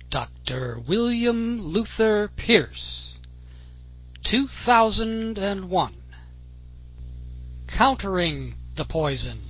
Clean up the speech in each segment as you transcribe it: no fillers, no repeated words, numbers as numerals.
Dr. William Luther Pierce, 2001. Countering the Poison.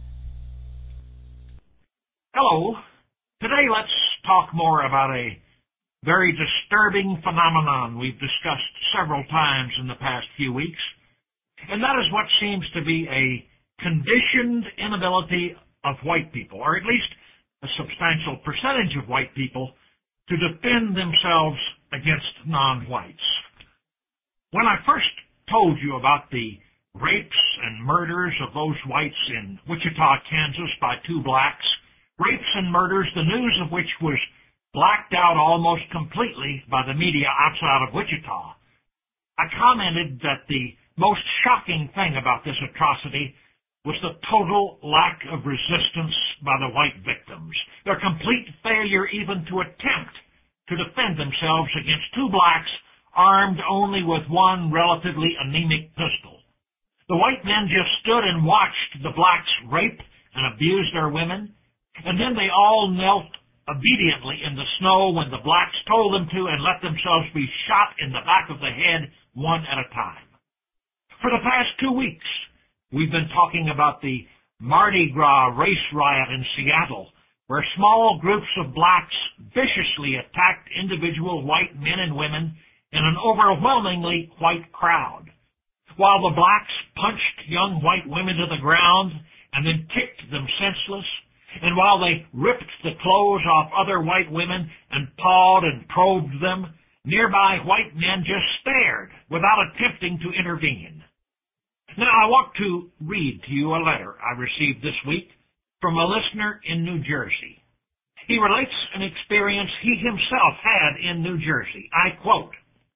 Hello. Today let's talk more about a very disturbing phenomenon we've discussed several times in the past few weeks, and that is what seems to be a conditioned inability of white people, or at least a substantial percentage of white people, to defend themselves against non-whites. When I first told you about the rapes and murders of those whites in Wichita, Kansas by two blacks, rapes and murders, the news of which was blacked out almost completely by the media outside of Wichita, I commented that the most shocking thing about this atrocity was the total lack of resistance by the white victims, their complete failure even to attempt to defend themselves against two blacks armed only with one relatively anemic pistol. The white men just stood and watched the blacks rape and abuse their women, and then they all knelt obediently in the snow when the blacks told them to and let themselves be shot in the back of the head one at a time. For the past 2 weeks, we've been talking about the Mardi Gras race riot in Seattle, where small groups of blacks viciously attacked individual white men and women in an overwhelmingly white crowd, while the blacks punched young white women to the ground and then kicked them senseless, and while they ripped the clothes off other white women and pawed and probed them, nearby white men just stared without attempting to intervene. Now, I want to read to you a letter I received this week from a listener in New Jersey. He relates an experience he himself had in New Jersey. I quote,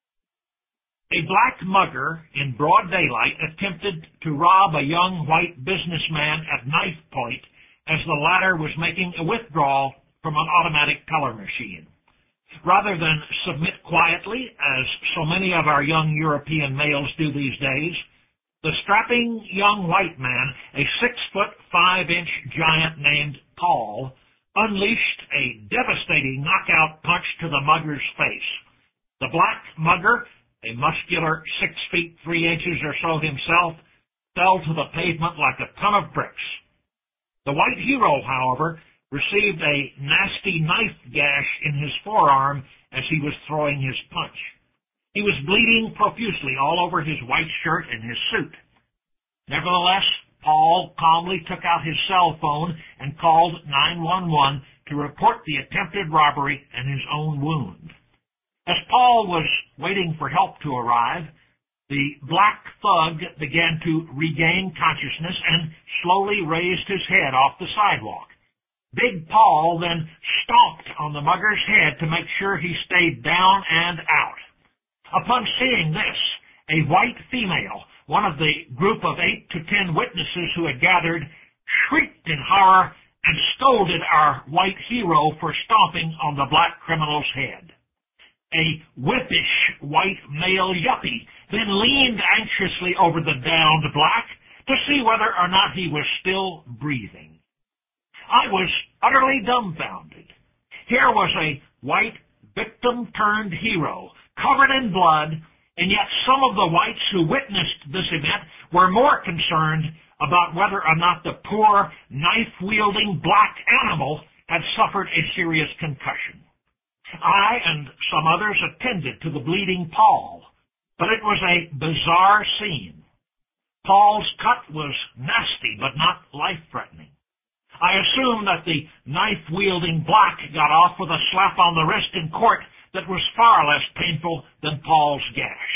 "A black mugger in broad daylight attempted to rob a young white businessman at knife point as the latter was making a withdrawal from an automatic teller machine. Rather than submit quietly, as so many of our young European males do these days, the strapping young white man, a 6'5" giant named Paul, unleashed a devastating knockout punch to the mugger's face. The black mugger, a muscular 6'3" or so himself, fell to the pavement like a ton of bricks. The white hero, however, received a nasty knife gash in his forearm as he was throwing his punch. He was bleeding profusely all over his white shirt and his suit. Nevertheless, Paul calmly took out his cell phone and called 911 to report the attempted robbery and his own wound. As Paul was waiting for help to arrive, the black thug began to regain consciousness and slowly raised his head off the sidewalk. Big Paul then stomped on the mugger's head to make sure he stayed down and out. Upon seeing this, a white female, one of the group of 8 to 10 witnesses who had gathered, shrieked in horror and scolded our white hero for stomping on the black criminal's head. A whippish white male yuppie then leaned anxiously over the downed black to see whether or not he was still breathing. I was utterly dumbfounded. Here was a white victim-turned-hero, covered in blood, and yet some of the whites who witnessed this event were more concerned about whether or not the poor, knife-wielding black animal had suffered a serious concussion. I and some others attended to the bleeding Paul, but it was a bizarre scene. Paul's cut was nasty but not life-threatening. I assume that the knife-wielding black got off with a slap on the wrist in court that was far less painful than Paul's gash.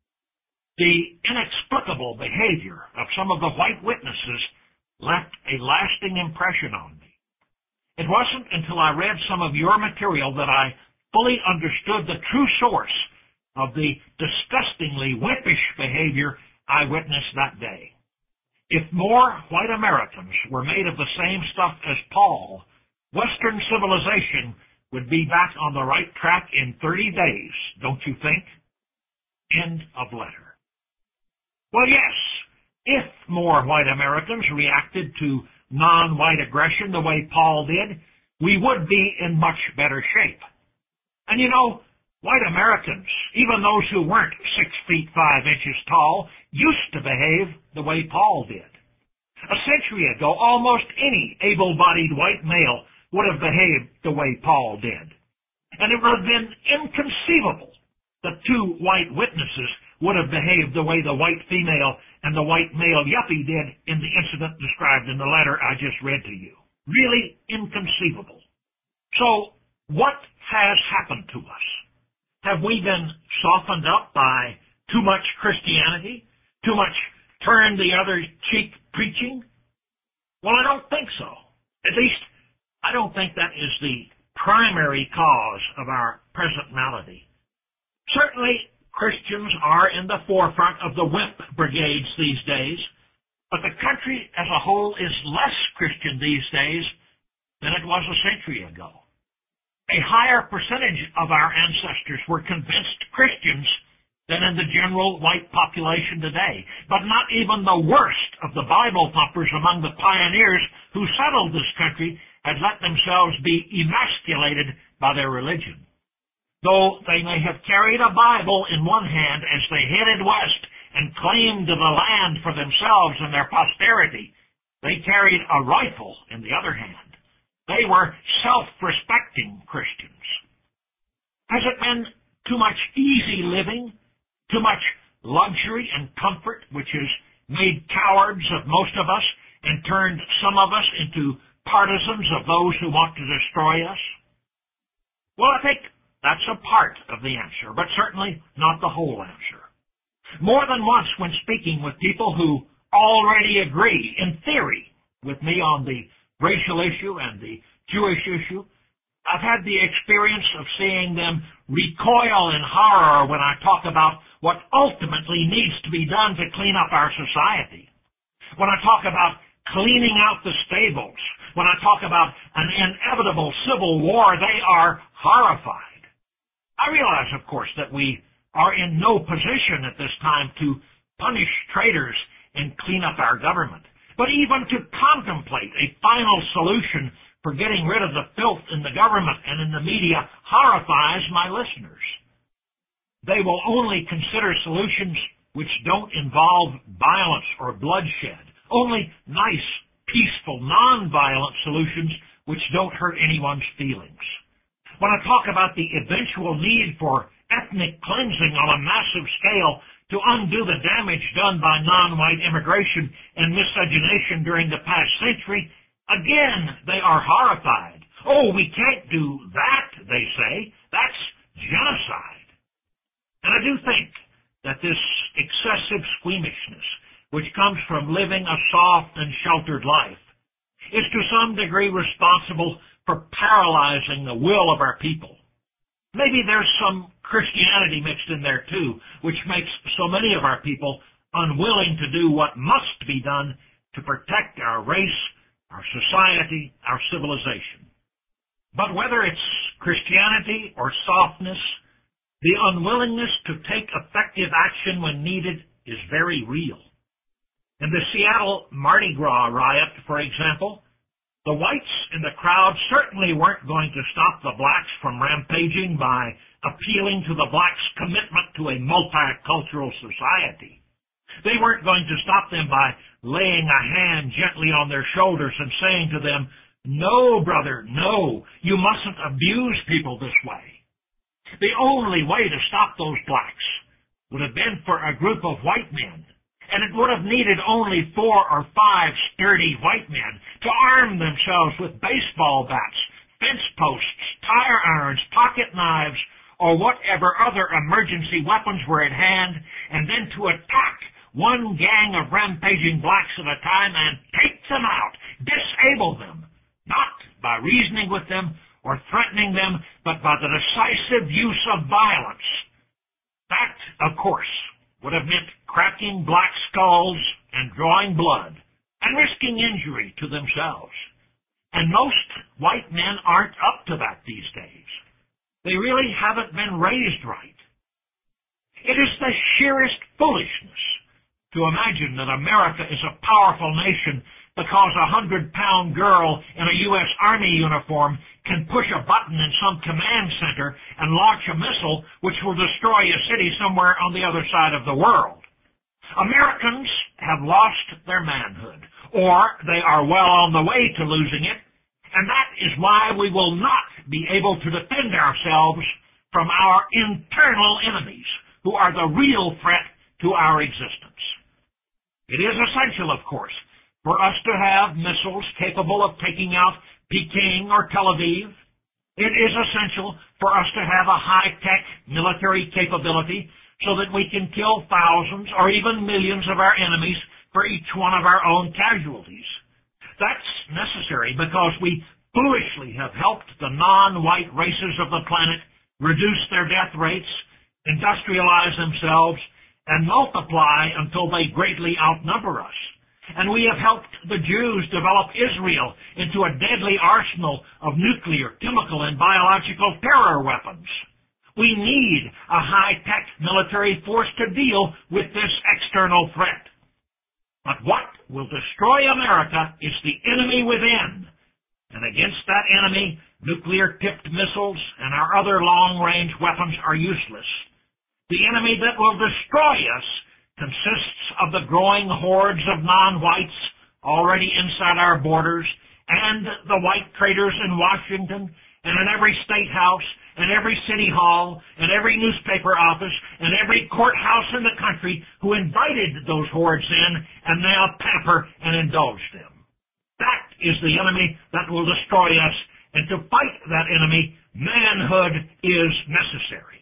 The inexplicable behavior of some of the white witnesses left a lasting impression on me. It wasn't until I read some of your material that I fully understood the true source of the disgustingly wimpish behavior I witnessed that day. If more white Americans were made of the same stuff as Paul, Western civilization would be back on the right track in 30 days, don't you think? End of letter. Well, yes, if more white Americans reacted to non-white aggression the way Paul did, we would be in much better shape. And you know, white Americans, even those who weren't 6 feet 5 inches tall, used to behave the way Paul did. A century ago, almost any able-bodied white male would have behaved the way Paul did. And it would have been inconceivable that two white witnesses would have behaved the way the white female and the white male yuppie did in the incident described in the letter I just read to you. Really inconceivable. So, what has happened to us? Have we been softened up by too much Christianity? Too much turn the other cheek preaching? Well, I don't think so. At least, I don't think that is the primary cause of our present malady. Certainly, Christians are in the forefront of the wimp brigades these days, but the country as a whole is less Christian these days than it was a century ago. A higher percentage of our ancestors were convinced Christians than in the general white population today. But not even the worst of the Bible thumpers among the pioneers who settled this country had let themselves be emasculated by their religion. Though they may have carried a Bible in one hand as they headed west and claimed the land for themselves and their posterity, they carried a rifle in the other hand. They were self-respecting Christians. Has it been too much easy living, too much luxury and comfort, which has made cowards of most of us and turned some of us into partisans of those who want to destroy us? Well, I think that's a part of the answer, but certainly not the whole answer. More than once when speaking with people who already agree, in theory, with me on the racial issue and the Jewish issue, I've had the experience of seeing them recoil in horror when I talk about what ultimately needs to be done to clean up our society. When I talk about cleaning out the stables, when I talk about an inevitable civil war, they are horrified. I realize, of course, that we are in no position at this time to punish traitors and clean up our government. But even to contemplate a final solution for getting rid of the filth in the government and in the media horrifies my listeners. They will only consider solutions which don't involve violence or bloodshed, only nice, peaceful, non-violent solutions which don't hurt anyone's feelings. When I talk about the eventual need for ethnic cleansing on a massive scale to undo the damage done by non-white immigration and miscegenation during the past century, again, they are horrified. Oh, we can't do that, they say. That's genocide. And I do think that this excessive squeamishness, which comes from living a soft and sheltered life, is to some degree responsible for paralyzing the will of our people. Maybe there's some Christianity mixed in there too, which makes so many of our people unwilling to do what must be done to protect our race, our society, our civilization. But whether it's Christianity or softness, the unwillingness to take effective action when needed is very real. In the Seattle Mardi Gras riot, for example, the whites in the crowd certainly weren't going to stop the blacks from rampaging by appealing to the blacks' commitment to a multicultural society. They weren't going to stop them by laying a hand gently on their shoulders and saying to them, "No, brother, no, you mustn't abuse people this way." The only way to stop those blacks would have been for a group of white men, and it would have needed only 4 or 5 sturdy white men to arm themselves with baseball bats, fence posts, tire irons, pocket knives, or whatever other emergency weapons were at hand, and then to attack one gang of rampaging blacks at a time and take them out, disable them, not by reasoning with them or threatening them, but by the decisive use of violence. That, of course, would have meant cracking black skulls and drawing blood and risking injury to themselves. And most white men aren't up to that these days. They really haven't been raised right. It is the sheerest foolishness to imagine that America is a powerful nation because a 100-pound girl in a U.S. Army uniform can push a button in some command center and launch a missile which will destroy a city somewhere on the other side of the world. Americans have lost their manhood, or they are well on the way to losing it, and that is why we will not be able to defend ourselves from our internal enemies, who are the real threat to our existence. It is essential, of course, for us to have missiles capable of taking out Peking or Tel Aviv. It is essential for us to have a high-tech military capability so that we can kill thousands or even millions of our enemies for each one of our own casualties. That's necessary because we foolishly have helped the non-white races of the planet reduce their death rates, industrialize themselves, and multiply until they greatly outnumber us. And we have helped the Jews develop Israel into a deadly arsenal of nuclear, chemical, and biological terror weapons. We need a high-tech military force to deal with this external threat. But what will destroy America is the enemy within. And against that enemy, nuclear-tipped missiles and our other long-range weapons are useless. The enemy that will destroy us consists of the growing hordes of non-whites already inside our borders and the white traitors in Washington and in every state house and every city hall and every newspaper office and every courthouse in the country who invited those hordes in and now pamper and indulge them. That is the enemy that will destroy us, and to fight that enemy, manhood is necessary.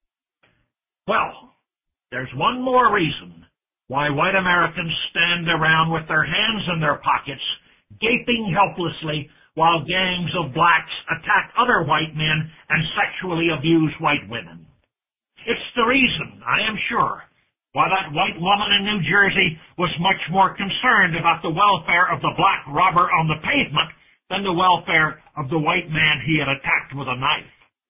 Well, there's one more reason why white Americans stand around with their hands in their pockets, gaping helplessly while gangs of blacks attack other white men and sexually abuse white women. It's the reason, I am sure, why that white woman in New Jersey was much more concerned about the welfare of the black robber on the pavement than the welfare of the white man he had attacked with a knife.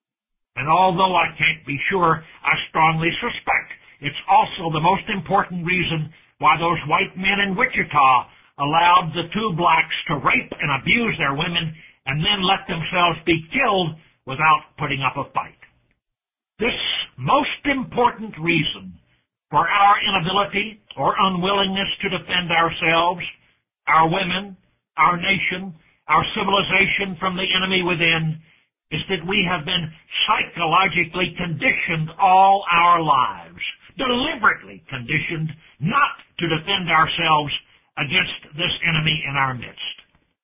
And although I can't be sure, I strongly suspect it's also the most important reason why those white men in Wichita allowed the two blacks to rape and abuse their women and then let themselves be killed without putting up a fight. This most important reason for our inability or unwillingness to defend ourselves, our women, our nation, our civilization from the enemy within is that we have been psychologically conditioned all our lives, deliberately conditioned not to defend ourselves against this enemy in our midst.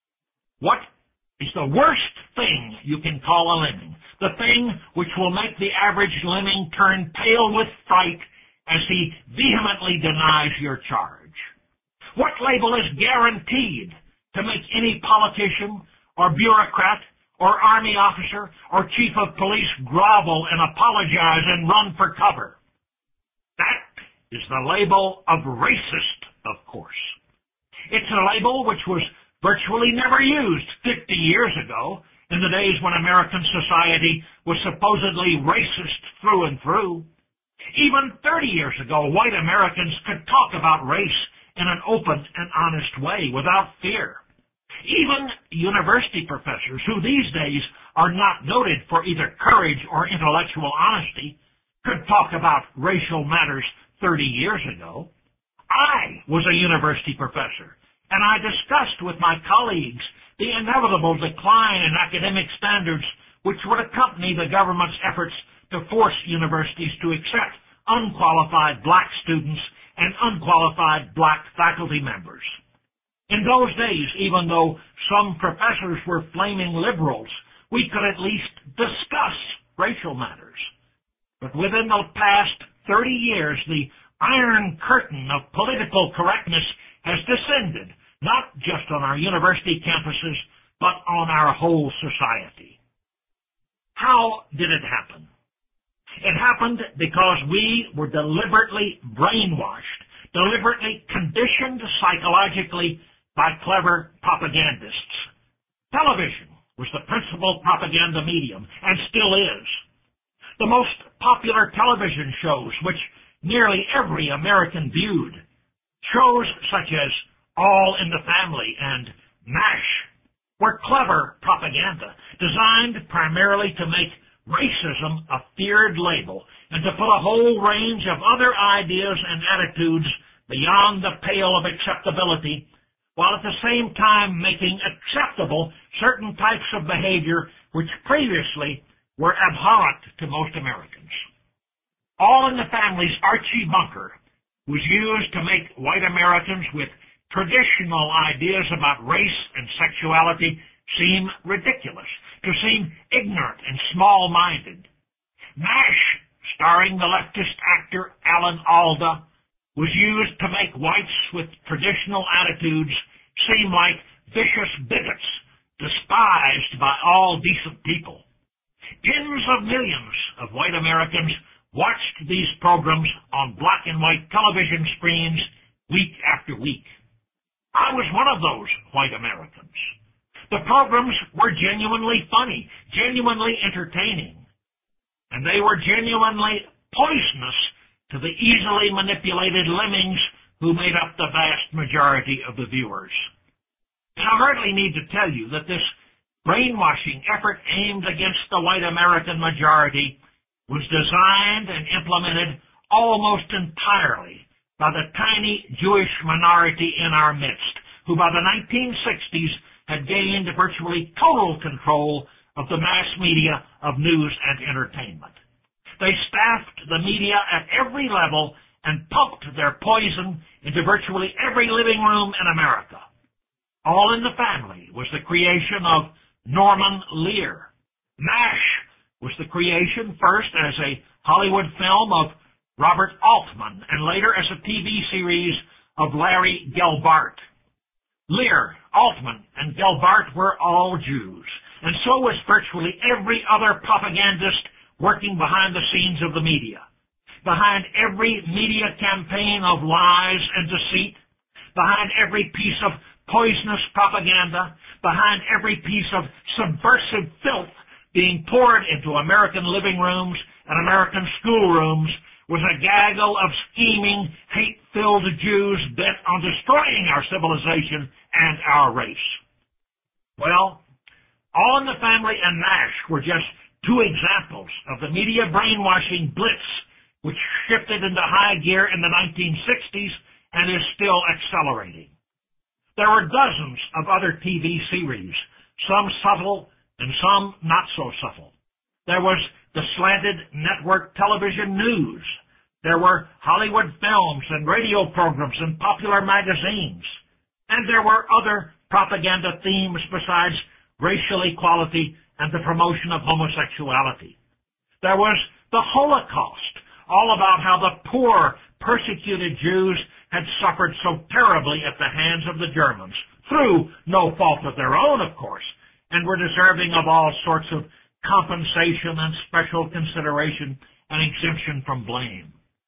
What is the worst thing you can call a lemming? The thing which will make the average lemming turn pale with fright as he vehemently denies your charge? What label is guaranteed to make any politician or bureaucrat or army officer or chief of police grovel and apologize and run for cover? That is the label of racist, of course. It's a label which was virtually never used 50 years ago, in the days when American society was supposedly racist through and through. Even 30 years ago, white Americans could talk about race in an open and honest way without fear. Even university professors, who these days are not noted for either courage or intellectual honesty, could talk about racial matters 30 years ago. I was a university professor, and I discussed with my colleagues the inevitable decline in academic standards which would accompany the government's efforts to force universities to accept unqualified black students and unqualified black faculty members. In those days, even though some professors were flaming liberals, we could at least discuss racial matters. But within the past 30 years, the Iron Curtain of political correctness has descended, not just on our university campuses, but on our whole society. How did it happen? It happened because we were deliberately brainwashed, deliberately conditioned psychologically by clever propagandists. Television was the principal propaganda medium, and still is. The most popular television shows, which nearly every American viewed, shows such as All in the Family and MASH, were clever propaganda designed primarily to make racism a feared label and to put a whole range of other ideas and attitudes beyond the pale of acceptability, while at the same time making acceptable certain types of behavior which previously were abhorrent to most Americans. All in the Family's Archie Bunker was used to make white Americans with traditional ideas about race and sexuality seem ridiculous, to seem ignorant and small-minded. MASH, starring the leftist actor Alan Alda, was used to make whites with traditional attitudes seem like vicious bigots, despised by all decent people. Tens of millions of white Americans watched these programs on black and white television screens week after week. I was one of those white Americans. The programs were genuinely funny, genuinely entertaining, and they were genuinely poisonous to the easily manipulated lemmings who made up the vast majority of the viewers. And I hardly need to tell you that this brainwashing effort aimed against the white American majority was designed and implemented almost entirely by the tiny Jewish minority in our midst, who by the 1960s had gained virtually total control of the mass media of news and entertainment. They staffed the media at every level and pumped their poison into virtually every living room in America. All in the Family was the creation of Norman Lear. MASH was the creation first as a Hollywood film of Robert Altman and later as a TV series of Larry Gelbart. Lear, Altman, and Gelbart were all Jews, and so was virtually every other propagandist working behind the scenes of the media. Behind every media campaign of lies and deceit, behind every piece of poisonous propaganda, behind every piece of subversive filth being poured into American living rooms and American schoolrooms was a gaggle of scheming, hate-filled Jews bent on destroying our civilization and our race. Well, All in the Family and MASH were just two examples of the media brainwashing blitz which shifted into high gear in the 1960s and is still accelerating. There were dozens of other TV series, some subtle and some not so subtle. There was the slanted network television news. There were Hollywood films and radio programs and popular magazines. And there were other propaganda themes besides racial equality and the promotion of homosexuality. There was the Holocaust, all about how the poor, persecuted Jews had suffered so terribly at the hands of the Germans, through no fault of their own, of course, and were deserving of all sorts of compensation and special consideration and exemption from blame.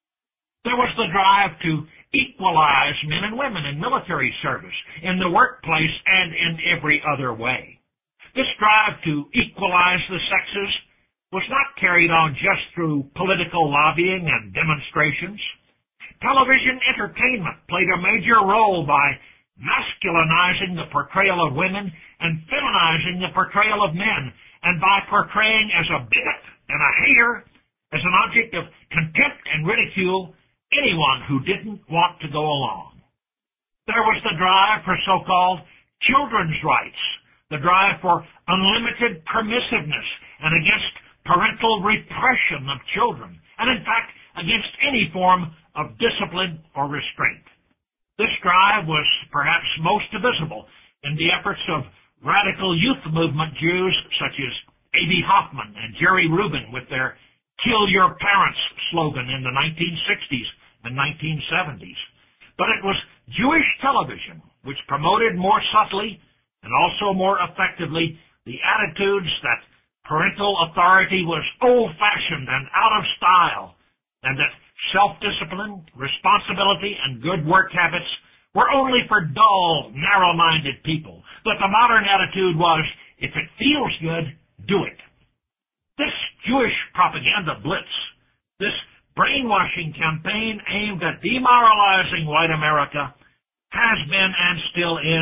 There was the drive to equalize men and women in military service, in the workplace, and in every other way. This drive to equalize the sexes was not carried on just through political lobbying and demonstrations. Television entertainment played a major role by masculinizing the portrayal of women and feminizing the portrayal of men, and by portraying as a bigot and a hater, as an object of contempt and ridicule, anyone who didn't want to go along. There was the drive for so-called children's rights, the drive for unlimited permissiveness and against parental repression of children, and in fact, against any form of discipline or restraint. This drive was perhaps most visible in the efforts of radical youth movement Jews such as A.B. Hoffman and Jerry Rubin with their Kill Your Parents slogan in the 1960s and 1970s. But it was Jewish television which promoted more subtly and also more effectively the attitudes that parental authority was old-fashioned and out of style, and that self-discipline, responsibility, and good work habits were only for dull, narrow-minded people. But the modern attitude was, if it feels good, do it. This Jewish propaganda blitz, this brainwashing campaign aimed at demoralizing white America, has been and still is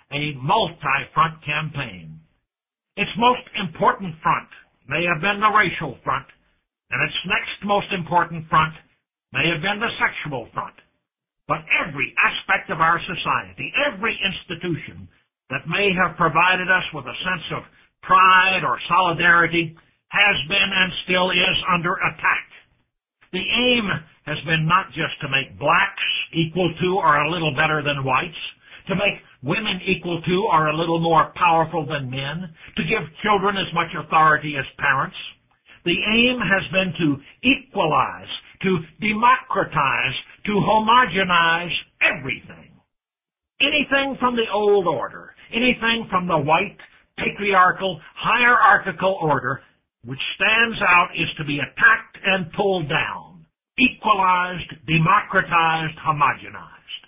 a multi-front campaign. Its most important front may have been the racial front, and its next most important front may have been the sexual front. But every aspect of our society, every institution that may have provided us with a sense of pride or solidarity has been and still is under attack. The aim has been not just to make blacks equal to or a little better than whites, to make women equal to or a little more powerful than men, to give children as much authority as parents. The aim has been to equalize, to democratize, to homogenize everything. Anything from the old order, anything from the white, patriarchal, hierarchical order which stands out is to be attacked and pulled down, equalized, democratized, homogenized.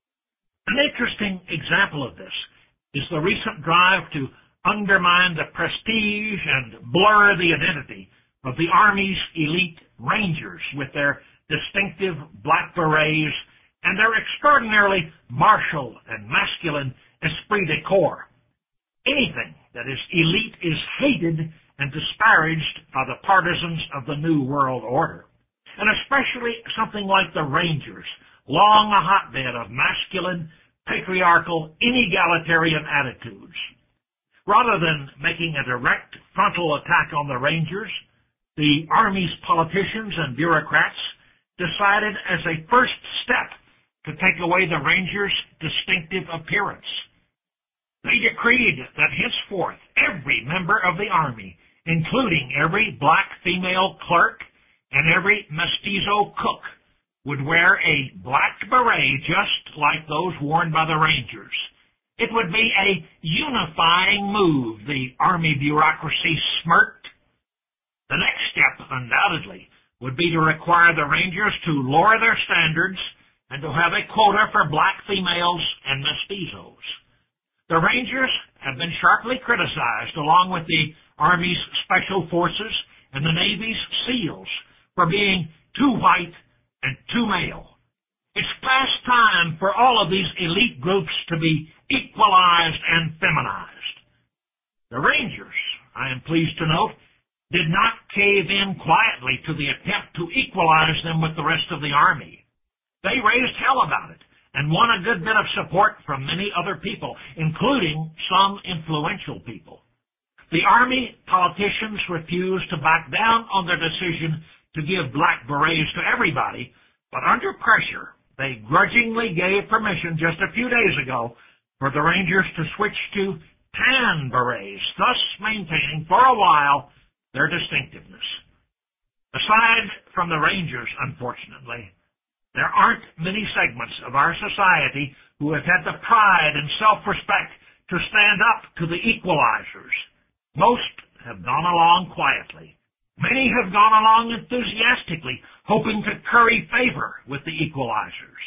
An interesting example of this is the recent drive to undermine the prestige and blur the identity of the Army's elite Rangers with their distinctive black berets and their extraordinarily martial and masculine esprit de corps. Anything that is elite is hated and disparaged by the partisans of the New World Order, and especially something like the Rangers, long a hotbed of masculine, patriarchal, inegalitarian attitudes. Rather than making a direct frontal attack on the Rangers, the Army's politicians and bureaucrats decided as a first step to take away the Rangers' distinctive appearance. They decreed that henceforth every member of the Army, including every black female clerk and every mestizo cook, would wear a black beret just like those worn by the Rangers. It would be a unifying move, the Army bureaucracy smirked. The next step, undoubtedly, would be to require the Rangers to lower their standards and to have a quota for black females and mestizos. The Rangers have been sharply criticized, along with the Army's Special Forces and the Navy's SEALs, for being too white and too male. It's past time for all of these elite groups to be equalized and feminized. The Rangers, I am pleased to note, did not cave in quietly to the attempt to equalize them with the rest of the Army. They raised hell about it and won a good bit of support from many other people, including some influential people. The Army politicians refused to back down on their decision to give black berets to everybody, but under pressure, they grudgingly gave permission just a few days ago for the Rangers to switch to tan berets, thus maintaining for a while their distinctiveness. Aside from the Rangers, unfortunately, there aren't many segments of our society who have had the pride and self-respect to stand up to the equalizers. Most have gone along quietly. Many have gone along enthusiastically, hoping to curry favor with the equalizers.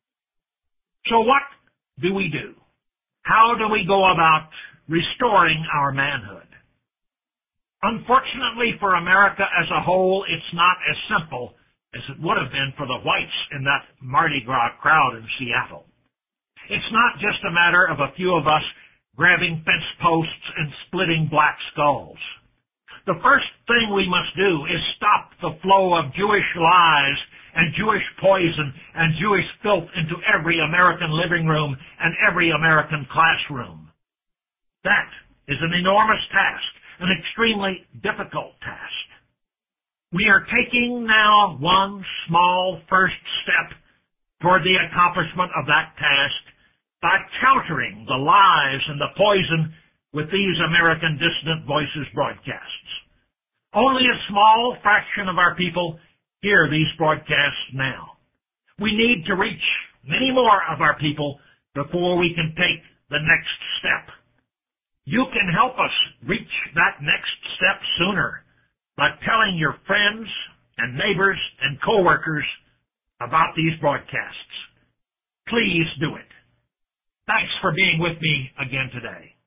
So what do we do? How do we go about restoring our manhood? Unfortunately for America as a whole, it's not as simple as it would have been for the whites in that Mardi Gras crowd in Seattle. It's not just a matter of a few of us grabbing fence posts and splitting black skulls. The first thing we must do is stop the flow of Jewish lies and Jewish poison and Jewish filth into every American living room and every American classroom. That is an enormous task, an extremely difficult task. We are taking now one small first step toward the accomplishment of that task by countering the lies and the poison with these American Dissident Voices broadcasts. Only a small fraction of our people hear these broadcasts now. We need to reach many more of our people before we can take the next step. You can help us reach that next step sooner by telling your friends and neighbors and coworkers about these broadcasts. Please do it. Thanks for being with me again today.